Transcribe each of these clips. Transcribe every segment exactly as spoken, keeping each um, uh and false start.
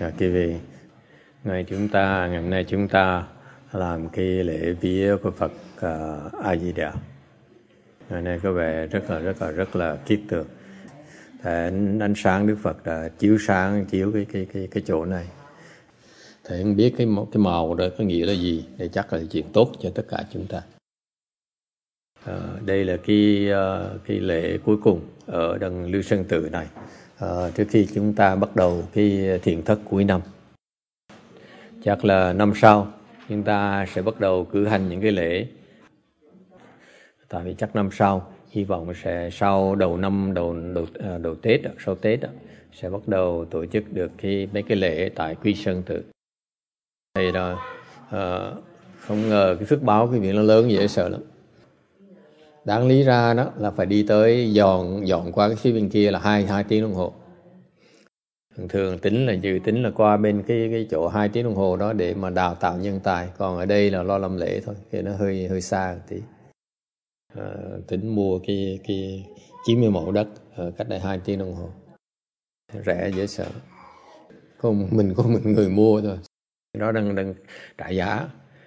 À, quý vị, ngày chúng ta ngày hôm nay chúng ta làm cái lễ vía của Phật uh, A Di Đà. Ngày nay có vẻ rất là rất là rất là kiết tượng. Thế ánh sáng Đức Phật đã chiếu sáng chiếu cái cái cái cái chỗ này. Thầy không biết cái cái màu đó có nghĩa là gì, để chắc là chuyện tốt cho tất cả chúng ta. À, đây là cái uh, cái lễ cuối cùng ở đằng Lưu Sơn Tự này. À, trước khi chúng ta bắt đầu cái thiện thất cuối năm, chắc là năm sau chúng ta sẽ bắt đầu cử hành những cái lễ. Tại vì chắc năm sau, hy vọng sẽ sau đầu năm đầu đầu đầu Tết, sau Tết sẽ bắt đầu tổ chức được cái mấy cái lễ tại Quy Sơn Tự. Thì là uh, không ngờ cái phước báo cái việc nó lớn dễ sợ lắm. Đáng lý ra đó là phải đi tới dọn dọn qua cái phía bên kia là hai hai tiếng đồng hồ. Thường thường tính là dự tính là qua bên cái cái chỗ hai tiếng đồng hồ đó để mà đào tạo nhân tài, còn ở đây là lo làm lễ thôi, thì nó hơi hơi xa một tí. À, tính mua cái cái chín mươi mẫu đất ở cách đây hai tiếng đồng hồ, rẻ dễ sợ. Không mình có mình người mua thôi, nó đang đang trả giá.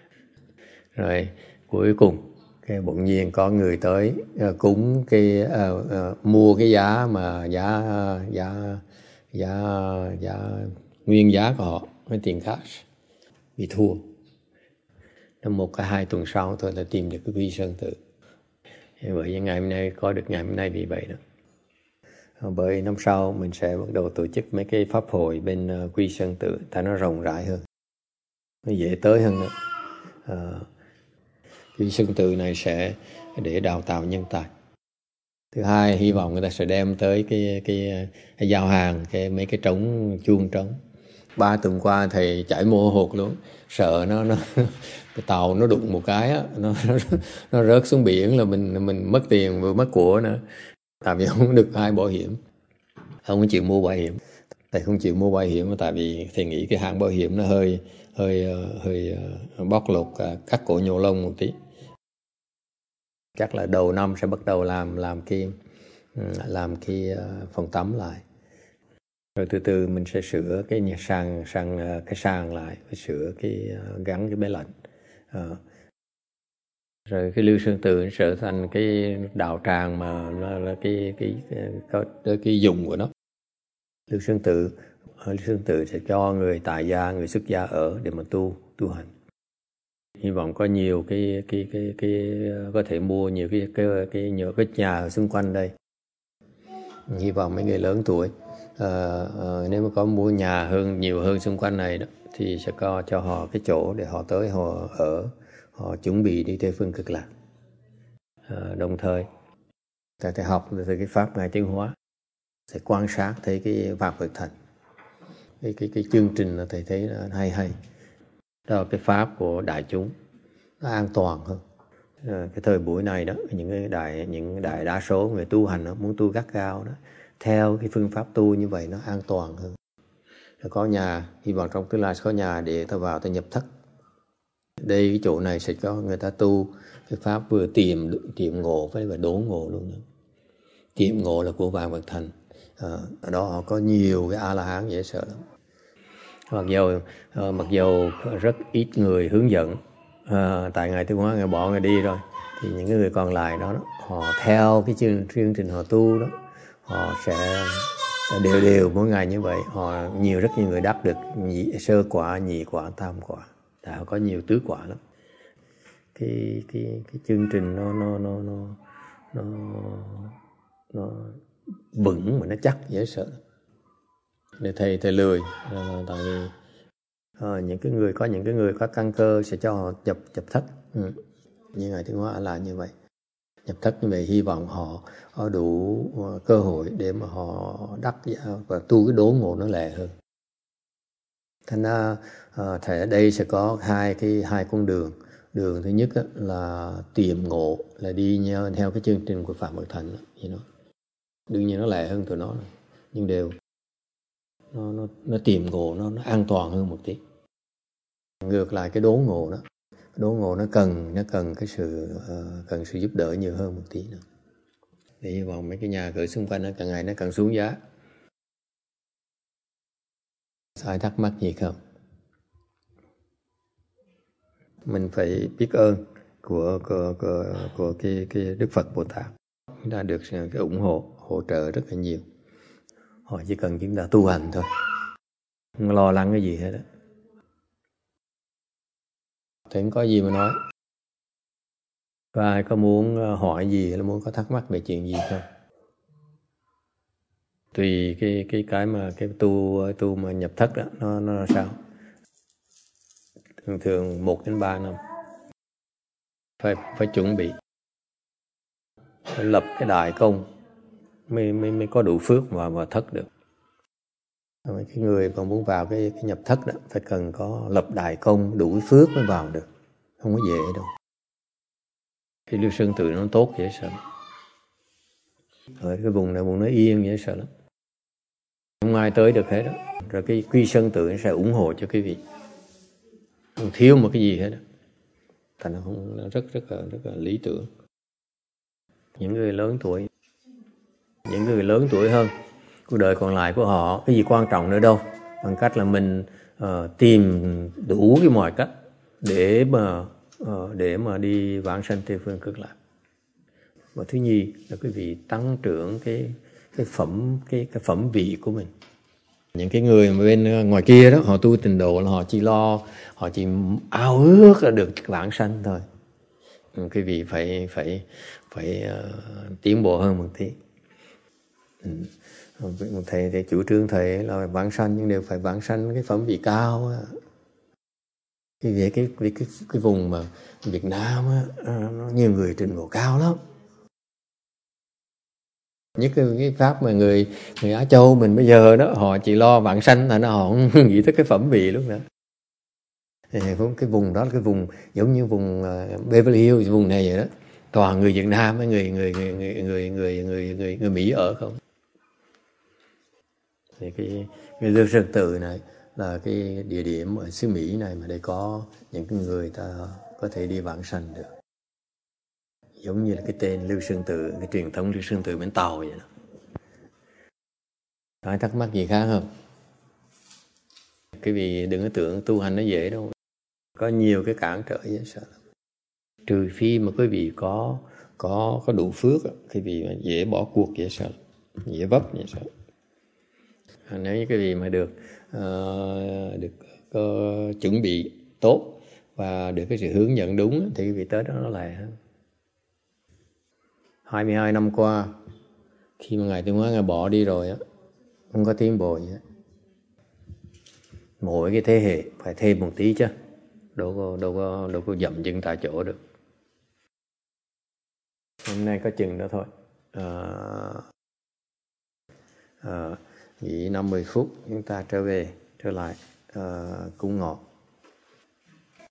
Rồi cuối cùng cái bỗng nhiên có người tới uh, cúng cái uh, uh, mua cái giá mà giá uh, giá giá giá nguyên giá của họ với tiền cash, bị thua. Trong một cái hai tuần sau thôi là tìm được cái Quy Sơn Tự. Bởi ngày hôm nay có được ngày hôm nay vì vậy đó. Bởi năm sau mình sẽ bắt đầu tổ chức mấy cái pháp hội bên uh, Quy Sơn Tự, ta nó rộng rãi hơn, nó dễ tới hơn nữa. Uh, Quy Sơn Tự này sẽ để đào tạo nhân tài. Thứ hai, hy vọng người ta sẽ đem tới cái cái, cái giao hàng cái mấy cái trống chuông trống. Ba tuần qua thầy chảy mồ hột luôn, sợ nó nó cái tàu nó đụng một cái á, nó, nó nó rớt xuống biển là mình mình mất tiền vừa mất của nữa. Tại vì không được hai bảo hiểm, không chịu mua bảo hiểm. Thầy không chịu mua bảo hiểm tại vì thầy nghĩ cái hãng bảo hiểm nó hơi hơi hơi bóc lột, cắt cổ nhổ lông một tí. Chắc là đầu năm sẽ bắt đầu làm làm cái làm cái phòng tắm lại, rồi từ từ mình sẽ sửa cái nhà sàn sàn cái sàn lại, phải sửa cái gắn cái máy lạnh. À, rồi cái Lưu Sơn Tự trở thành cái đạo tràng mà nó là cái cái cái, cái, cái, cái dùng của nó. Lưu Sơn Tự Lưu Sơn Tự sẽ cho người tại gia, người xuất gia ở để mà tu tu hành. Hy vọng có nhiều cái cái cái cái có thể mua nhiều cái cái cái nhiều cái nhà ở xung quanh đây. Hy vọng mấy người lớn tuổi à, à, nếu mà có mua nhà hơn nhiều hơn xung quanh này đó thì sẽ có cho họ cái chỗ để họ tới họ ở, họ chuẩn bị đi theo phương Cực Lạc. À, đồng thời ta sẽ học từ cái pháp ngài tiến hóa, sẽ quan sát thấy cái Pháp Cực Thành, cái cái cái chương trình là thầy thấy là hay hay. Đó là cái pháp của đại chúng, nó an toàn hơn. À, cái thời buổi này đó, những cái đại những đại đa số người tu hành đó, muốn tu gắt gao đó, theo cái phương pháp tu như vậy nó an toàn hơn. Rồi có nhà, hy vọng trong tương lai sẽ có nhà để ta vào ta nhập thất. Đây cái chỗ này sẽ cho người ta tu cái pháp vừa tiệm tiệm ngộ với và đốn ngộ luôn nữa. Tiệm ngộ là của vạn vật thành. À, ở đó họ có nhiều cái A La Hán dễ sợ lắm. Mặc dù uh, mặc dù rất ít người hướng dẫn, uh, tại ngài Tiến Hóa ngài bỏ ngài đi rồi, thì những cái người còn lại đó, đó họ theo cái chương, chương trình họ tu đó, họ sẽ đều đều mỗi ngày như vậy. Họ nhiều rất nhiều người đắc được nhị, sơ quả, nhị quả, tam quả, tại họ có nhiều tứ quả lắm. Cái cái cái chương trình nó nó nó nó nó nó vững mà nó chắc dễ sợ. Để thầy thầy lười, à, tại vì à, những cái người có những cái người có căn cơ sẽ cho họ nhập nhập thất. Ừ. Như ngài Tiến Hóa là như vậy, nhập thất như vậy, hy vọng họ có đủ uh, cơ hội để mà họ đắc và tu cái đốn ngộ nó lẹ hơn. Thành ra uh, thầy ở đây sẽ có hai cái hai con đường. Đường thứ nhất á, là tiệm ngộ, là đi nhau, theo cái chương trình của Phạm Vật Thành đó, như nó đương nhiên nó lẹ hơn tụi nó, nhưng đều nó nó nó tiệm ngộ, nó nó an toàn hơn một tí. Ngược lại cái đốn ngộ đó, đốn ngộ nó cần nó cần cái sự uh, cần sự giúp đỡ nhiều hơn một tí nữa. Để hy vọng mấy cái nhà cửa xung quanh nó càng ngày nó càng xuống giá. Ai thắc mắc gì không? Mình phải biết ơn của của của, của cái cái Đức Phật Bồ Tát đã được cái ủng hộ hỗ trợ rất là nhiều. Họ chỉ cần chúng ta tu hành thôi, không lo lắng cái gì hết đó. Thì không có gì mà nói. Có ai có muốn hỏi gì hay là muốn có thắc mắc về chuyện gì không? Tùy cái cái cái mà cái tu tu mà nhập thất đó nó nó là sao? Thường thường một đến ba năm phải phải chuẩn bị, phải lập cái đại công mới mới mới có đủ phước mà mà thất được. Cái người mà muốn vào cái, cái nhập thất đó phải cần có lập đại công đủ phước mới vào được, không có dễ đâu. Cái Lưu Sơn Tự nó tốt dễ sợ. Ở cái vùng này vùng nó yên dễ sợ lắm, không ai tới được hết đó. Rồi cái Quy Sơn Tự nó sẽ ủng hộ cho cái vị, không thiếu một cái gì hết đó. Thành nó không, nó rất rất là rất là lý tưởng. Những người lớn tuổi, những người lớn tuổi hơn, cuộc đời còn lại của họ cái gì quan trọng nữa đâu, bằng cách là mình uh, tìm đủ cái mọi cách để mà uh, để mà đi vãng sanh Tây Phương Cực Lạc. Và thứ nhì là quý vị tăng trưởng cái cái phẩm cái cái phẩm vị của mình. Những cái người mà bên ngoài kia đó, họ tu tịnh độ là họ chỉ lo, họ chỉ ao ước là được vãng sanh thôi. Quý vị phải phải phải uh, tiến bộ hơn một tí. Ừ. Thầy thầy chủ trương thầy là vãng sanh, nhưng đều phải vãng sanh cái phẩm vị cao. Cái về cái cái cái cái vùng mà Việt Nam á, nó nhiều người trình độ cao lắm. Nhất cái, cái pháp mà người người Á Châu mình bây giờ đó, họ chỉ lo vãng sanh là nó họ không nghĩ tới cái phẩm vị lúc nữa. Cái vùng đó là cái vùng giống như vùng uh, Beverly Hills, vùng này vậy đó, toàn người Việt Nam với người người người người người người người người, người Mỹ ở không. Thì cái cái Lưu Sơn Tự này là cái địa điểm ở xứ Mỹ này mà để có những cái người ta có thể đi vãng sanh được. Giống như là cái tên Lưu Sơn Tự, cái truyền thống Lưu Sơn Tự bên Tàu vậy đó. Có ai thắc mắc gì khác không? Cái vì đừng có tưởng tu hành nó dễ đâu, có nhiều cái cản trở dễ sợ lắm. Trừ phi mà quý vị có có có đủ phước, quý vị dễ bỏ cuộc dễ sợ, dễ vấp dễ sợ. Nếu như cái gì mà được uh, được uh, chuẩn bị tốt và được cái sự hướng dẫn đúng thì cái vị tới đó nó lẹ hơn. hai mươi hai năm qua, khi mà Ngài Tuyên Hóa Ngài bỏ đi rồi á, không có tiến bộ gì hết. Mỗi cái thế hệ phải thêm một tí chứ, đâu có đâu có đâu có dậm chân tại chỗ được. Hôm nay có chừng đó thôi. À, à, nghỉ năm mươi phút chúng ta trở về trở lại uh, cúng ngọ.